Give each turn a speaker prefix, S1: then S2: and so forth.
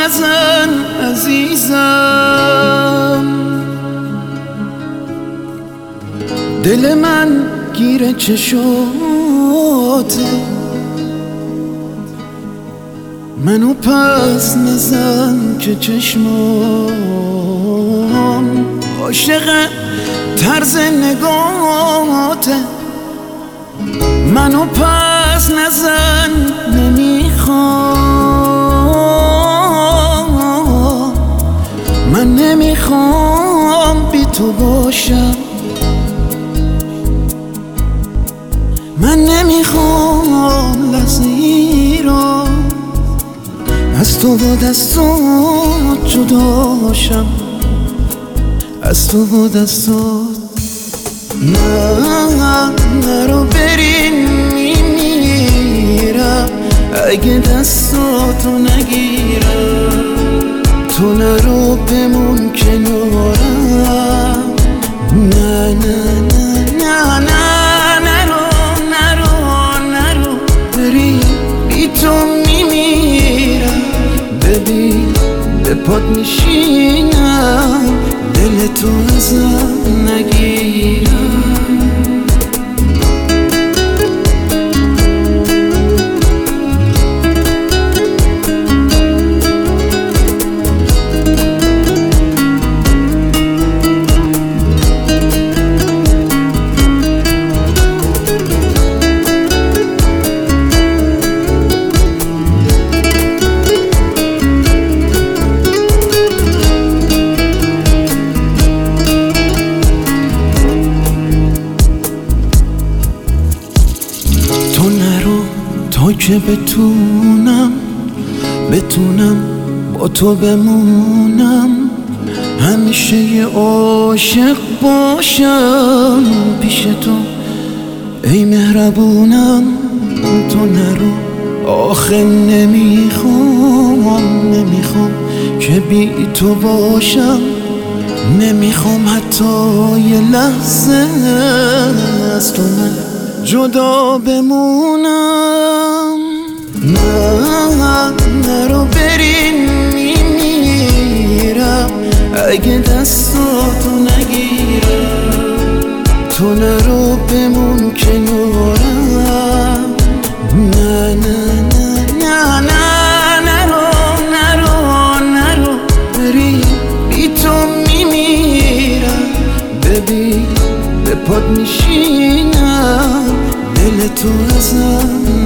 S1: نزن عزیزم، دل من گیر چشاته، منو پس نزن که چشمام عاشق طرز نگاته. منو پس نزن نمیخوام، من نمیخوام بی تو باشم، من نمیخوام لحظه ای را از تو و دستات جداشم، از تو و دستات. نه نرو بریم میمیرم اگه دستاتو نگیرم، تو نرو بمون کنارم. نه نه نه نه نه نرو نرو نرو بریم، بی تو میمیرم. ببین به پات میشینم، دل تو ازم نگیرم. تو نرو تا که بتونم با تو بمونم، همیشه یه عاشق باشم پیش تو ای مهربونم. تو نرو آخه نمیخوام که بی تو باشم، نمیخوام حتی یه لحظه از تو من جدا بمونم. نه نرو بریم میمیرم اگه دستاتو نگیرم، تو نرو بمون کنارم. نه نه نه نه نه نرو نرو نرو بریم، بی تو میمیرم. ببین به پات میشینم، دل تو ازم